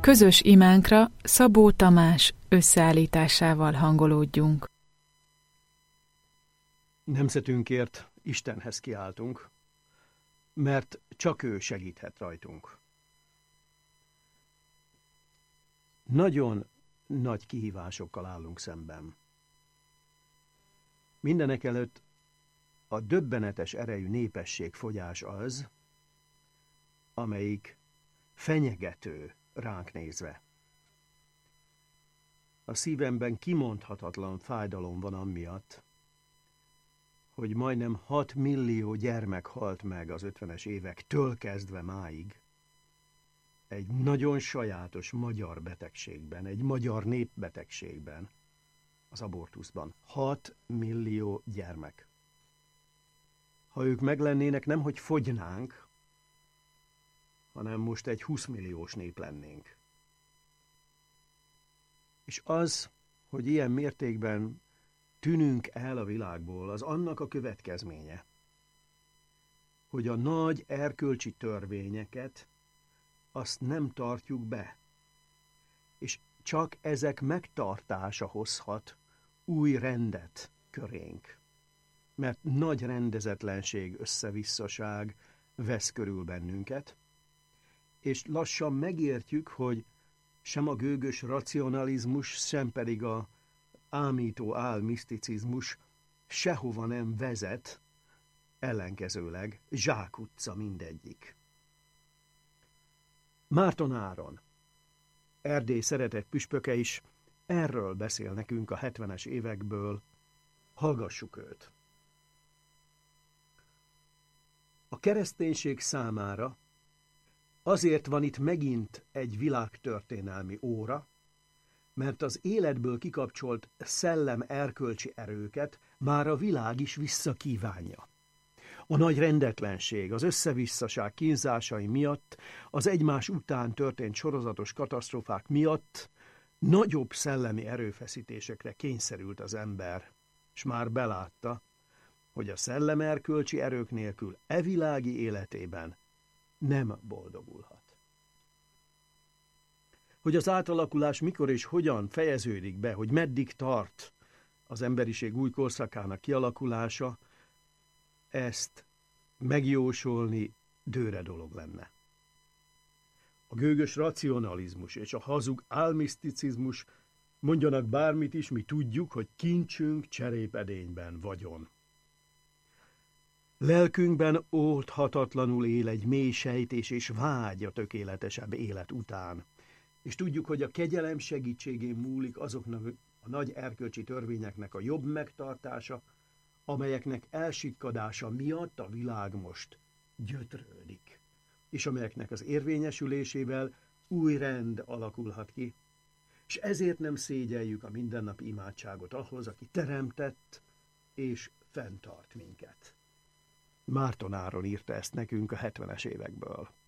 Közös imánkra Szabó Tamás összeállításával hangolódjunk. Nemzetünkért Istenhez kiáltunk, mert csak ő segíthet rajtunk. Nagyon nagy kihívásokkal állunk szemben. Mindenekelőtt a döbbenetes erejű népességfogyás az, amelyik fenyegető ránk nézve. A szívemben kimondhatatlan fájdalom van amiatt, hogy majdnem 6 millió gyermek halt meg az 50-es évektől kezdve máig. Egy nagyon sajátos magyar betegségben, egy magyar népbetegségben, az abortuszban. 6 millió gyermek. Ha ők meglennének, nemhogy fogynánk, hanem most egy 20 milliós nép lennénk. És az, hogy ilyen mértékben tűnünk el a világból, az annak a következménye, hogy a nagy erkölcsi törvényeket azt nem tartjuk be, és csak ezek megtartása hozhat új rendet körénk. Mert nagy rendezetlenség, összevisszaság vesz körül bennünket, és lassan megértjük, hogy sem a gőgös racionalizmus, sem pedig a ámító álmiszticizmus sehova nem vezet, ellenkezőleg zsákutca mindegyik. Márton Áron, Erdély szeretett püspöke is erről beszél nekünk a 70-es évekből, hallgassuk őt. A kereszténység számára azért van itt megint egy világtörténelmi óra, mert az életből kikapcsolt szellem erkölcsi erőket már a világ is visszakívánja. A nagy rendetlenség, az összevisszaság kínzásai miatt, az egymás után történt sorozatos katasztrófák miatt nagyobb szellemi erőfeszítésekre kényszerült az ember, és már belátta, hogy a szellemerkölcsi erők nélkül világi életében nem boldogulhat. Hogy az átalakulás mikor és hogyan fejeződik be, hogy meddig tart az emberiség új korszakának kialakulása, ezt megjósolni dőre dolog lenne. A gőgös racionalizmus és a hazug álmiszticizmus mondjanak bármit is, mi tudjuk, hogy kincsünk cserépedényben vagyon. Lelkünkben oldhatatlanul él egy mély sejtés és vágy a tökéletesebb élet után. És tudjuk, hogy a kegyelem segítségén múlik azoknak a nagy erkölcsi törvényeknek a jobb megtartása, amelyeknek elsikkadása miatt a világ most gyötrődik, és amelyeknek az érvényesülésével új rend alakulhat ki. És ezért nem szégyeljük a mindennapi imádságot ahhoz, aki teremtett és fenntart minket. Márton Áron írta ezt nekünk a 70-es évekből.